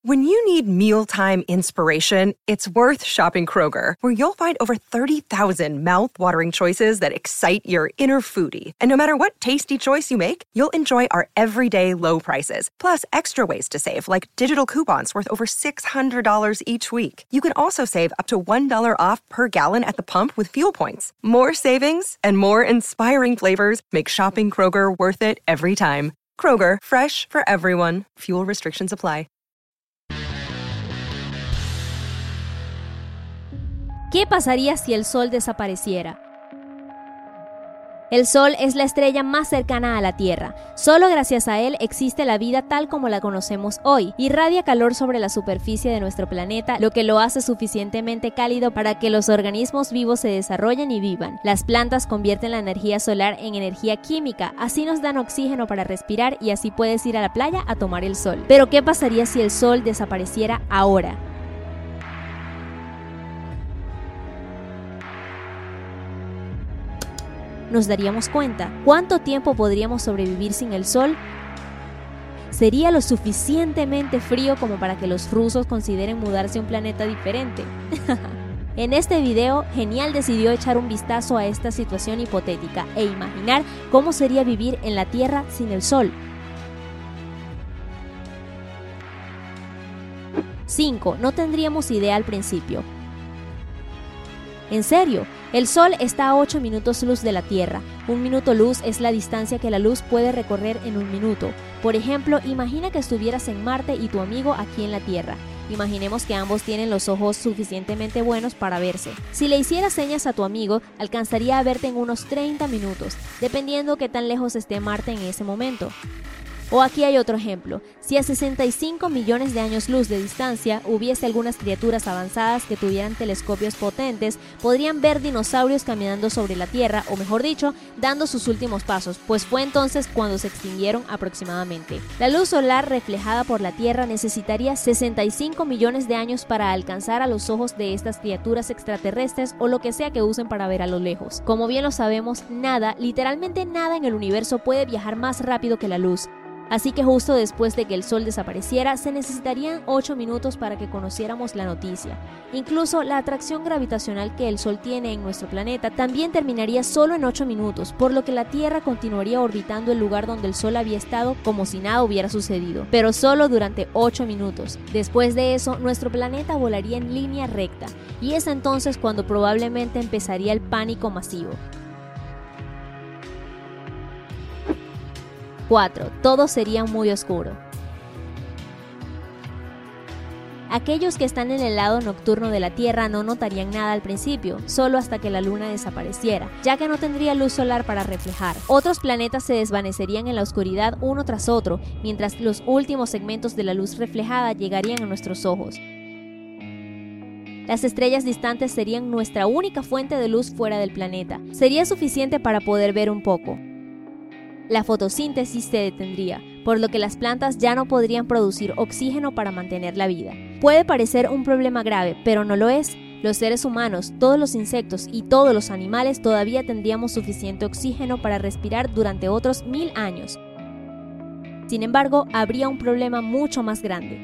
When you need mealtime inspiration, it's worth shopping Kroger, where you'll find over 30,000 mouth-watering choices that excite your inner foodie. And no matter what tasty choice you make, you'll enjoy our everyday low prices, plus extra ways to save, like digital coupons worth over $600 each week. You can also save up to $1 off per gallon at the pump with fuel points. More savings and more inspiring flavors make shopping Kroger worth it every time. Kroger, fresh for everyone. Fuel restrictions apply. ¿Qué pasaría si el Sol desapareciera? El Sol es la estrella más cercana a la Tierra. Solo gracias a él existe la vida tal como la conocemos hoy. Irradia calor sobre la superficie de nuestro planeta, lo que lo hace suficientemente cálido para que los organismos vivos se desarrollen y vivan. Las plantas convierten la energía solar en energía química, así nos dan oxígeno para respirar y así puedes ir a la playa a tomar el sol. Pero ¿qué pasaría si el Sol desapareciera ahora? ¿Nos daríamos cuenta? ¿Cuánto tiempo podríamos sobrevivir sin el Sol? ¿Sería lo suficientemente frío como para que los rusos consideren mudarse a un planeta diferente? En este video, Genial decidió echar un vistazo a esta situación hipotética e imaginar cómo sería vivir en la Tierra sin el Sol. 5. No tendríamos idea al principio. En serio, el Sol está a 8 minutos luz de la Tierra. 1 minuto luz es la distancia que la luz puede recorrer en 1 minuto. Por ejemplo, imagina que estuvieras en Marte y tu amigo aquí en la Tierra. Imaginemos que ambos tienen los ojos suficientemente buenos para verse. Si le hicieras señas a tu amigo, alcanzaría a verte en unos 30 minutos, dependiendo qué tan lejos esté Marte en ese momento. O aquí hay otro ejemplo. Si a 65 millones de años luz de distancia hubiese algunas criaturas avanzadas que tuvieran telescopios potentes, podrían ver dinosaurios caminando sobre la Tierra, o mejor dicho, dando sus últimos pasos, pues fue entonces cuando se extinguieron aproximadamente. La luz solar reflejada por la Tierra necesitaría 65 millones de años para alcanzar a los ojos de estas criaturas extraterrestres o lo que sea que usen para ver a lo lejos. Como bien lo sabemos, nada, literalmente nada en el universo puede viajar más rápido que la luz. Así que justo después de que el Sol desapareciera, se necesitarían 8 minutos para que conociéramos la noticia. Incluso la atracción gravitacional que el Sol tiene en nuestro planeta también terminaría solo en 8 minutos, por lo que la Tierra continuaría orbitando el lugar donde el Sol había estado como si nada hubiera sucedido, pero solo durante 8 minutos. Después de eso, nuestro planeta volaría en línea recta, y es entonces cuando probablemente empezaría el pánico masivo. 4. Todo sería muy oscuro. Aquellos que están en el lado nocturno de la Tierra no notarían nada al principio, solo hasta que la Luna desapareciera, ya que no tendría luz solar para reflejar. Otros planetas se desvanecerían en la oscuridad uno tras otro, mientras los últimos segmentos de la luz reflejada llegarían a nuestros ojos. Las estrellas distantes serían nuestra única fuente de luz fuera del planeta. Sería suficiente para poder ver un poco. La fotosíntesis se detendría, por lo que las plantas ya no podrían producir oxígeno para mantener la vida. Puede parecer un problema grave, pero no lo es. Los seres humanos, todos los insectos y todos los animales todavía tendríamos suficiente oxígeno para respirar durante otros 1000 años. Sin embargo, habría un problema mucho más grande.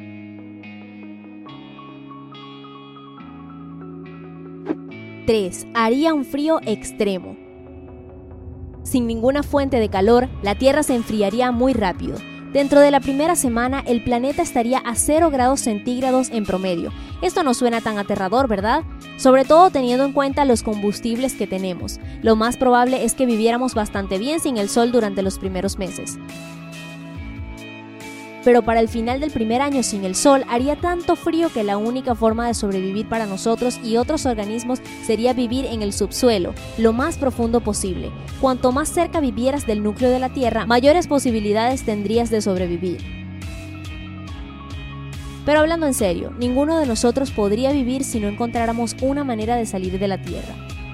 3. Haría un frío extremo. Sin ninguna fuente de calor, la Tierra se enfriaría muy rápido. Dentro de la primera semana, el planeta estaría a 0 grados centígrados en promedio. Esto no suena tan aterrador, ¿verdad? Sobre todo teniendo en cuenta los combustibles que tenemos. Lo más probable es que viviéramos bastante bien sin el sol durante los primeros meses. Pero para el final del primer año sin el sol haría tanto frío que la única forma de sobrevivir para nosotros y otros organismos sería vivir en el subsuelo, lo más profundo posible. Cuanto más cerca vivieras del núcleo de la Tierra, mayores posibilidades tendrías de sobrevivir. Pero hablando en serio, ninguno de nosotros podría vivir si no encontráramos una manera de salir de la Tierra.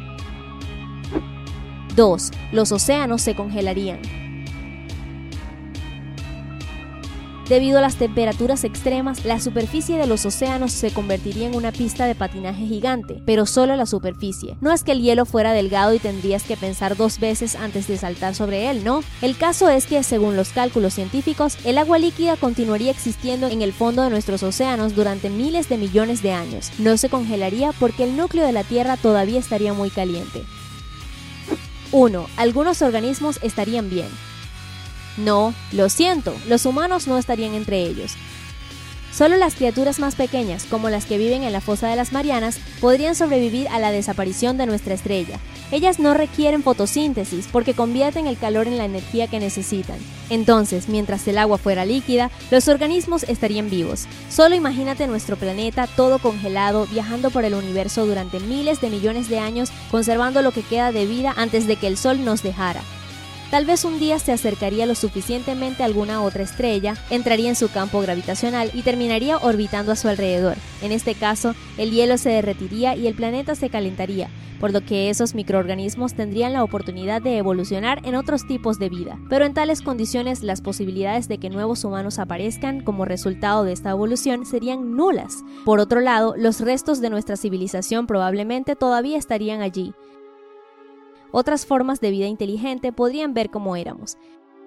2. Los océanos se congelarían. Debido a las temperaturas extremas, la superficie de los océanos se convertiría en una pista de patinaje gigante, pero solo la superficie. No es que el hielo fuera delgado y tendrías que pensar 2 veces antes de saltar sobre él, ¿no? El caso es que, según los cálculos científicos, el agua líquida continuaría existiendo en el fondo de nuestros océanos durante miles de millones de años. No se congelaría porque el núcleo de la Tierra todavía estaría muy caliente. 1. Algunos organismos estarían bien. No, lo siento, los humanos no estarían entre ellos. Solo las criaturas más pequeñas, como las que viven en la fosa de las Marianas, podrían sobrevivir a la desaparición de nuestra estrella. Ellas no requieren fotosíntesis porque convierten el calor en la energía que necesitan. Entonces, mientras el agua fuera líquida, los organismos estarían vivos. Solo imagínate nuestro planeta todo congelado, viajando por el universo durante miles de millones de años, conservando lo que queda de vida antes de que el Sol nos dejara. Tal vez un día se acercaría lo suficientemente a alguna otra estrella, entraría en su campo gravitacional y terminaría orbitando a su alrededor. En este caso, el hielo se derretiría y el planeta se calentaría, por lo que esos microorganismos tendrían la oportunidad de evolucionar en otros tipos de vida. Pero en tales condiciones, las posibilidades de que nuevos humanos aparezcan como resultado de esta evolución serían nulas. Por otro lado, los restos de nuestra civilización probablemente todavía estarían allí. Otras formas de vida inteligente podrían ver cómo éramos.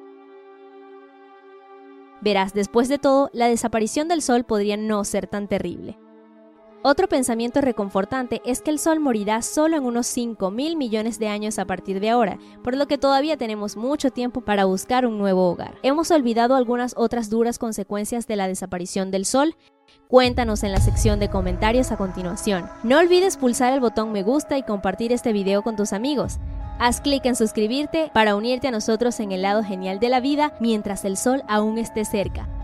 Verás, después de todo, la desaparición del Sol podría no ser tan terrible. Otro pensamiento reconfortante es que el Sol morirá solo en unos 5.000 millones de años a partir de ahora, por lo que todavía tenemos mucho tiempo para buscar un nuevo hogar. ¿Hemos olvidado algunas otras duras consecuencias de la desaparición del Sol? Cuéntanos en la sección de comentarios a continuación. No olvides pulsar el botón me gusta y compartir este video con tus amigos. Haz clic en suscribirte para unirte a nosotros en el lado genial de la vida mientras el Sol aún esté cerca.